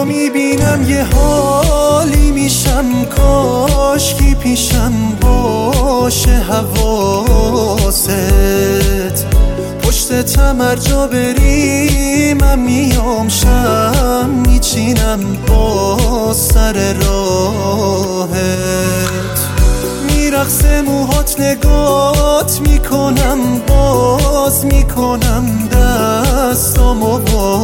میبینم یه حالی میشم، کاشکی پیشم باشه حواست. پشتتم هر جا بری من میام، شم میچینم با سر راهت. میرقصه موهات نگات میکنم، باز میکنم دستامو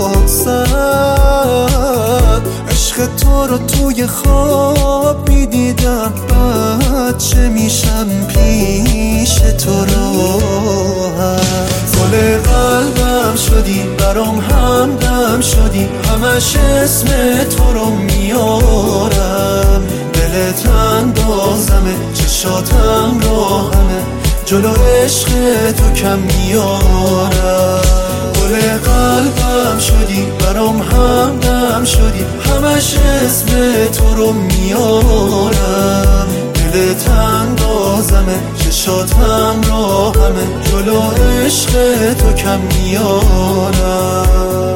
واسد. عشق تو رو توی خواب میدیدم، بچه میشم پیش تو راحت. گل قلبم شدی برام همدم شدی، همش اسم تو رو میارم. دلت اندازمه چشاتم راهمه، جلو عشق تو کم میارم. گل قلبم شدی برام همدم شدی، همش اسم تو رو میارم. دلت اندازمه چشاتم راهمه، جلو عشق تو کم میارم.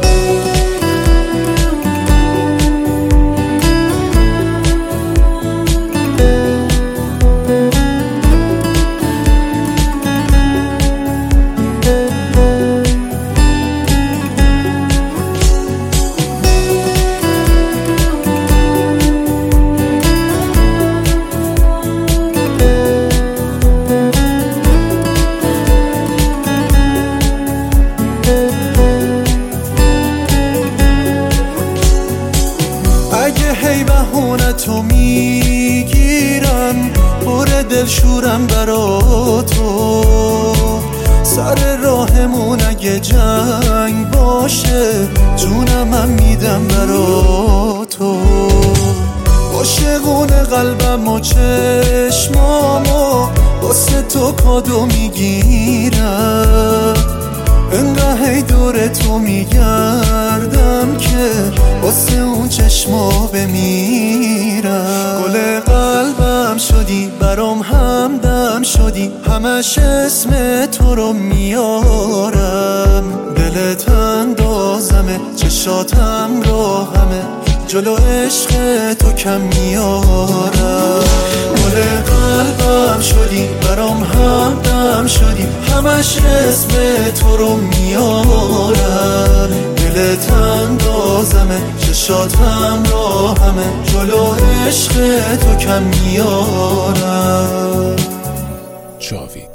اگه هی بهونتو میگیرن، پر دلشورم برا تو. سر راهمون اگه جنگ باشه، جونم میدم برا تو. عاشقون قلبم و چشمامو واسه تو کادو میگیرم. انقدر هی دور تو میگردم که واسه اون چشما بمیرم. گل قلبم شدی برام همدم شدی، همش اسم تو رو میارم. دلت اندازمه چشاتم راهمه، جلو عشق تو کم میارم. گل قلبم شدی برام همدم شدی، همش اسم تو رو میارم. دلت اندازمه چشاتم راهمه، جلو عشق تو کم میارم. جاوید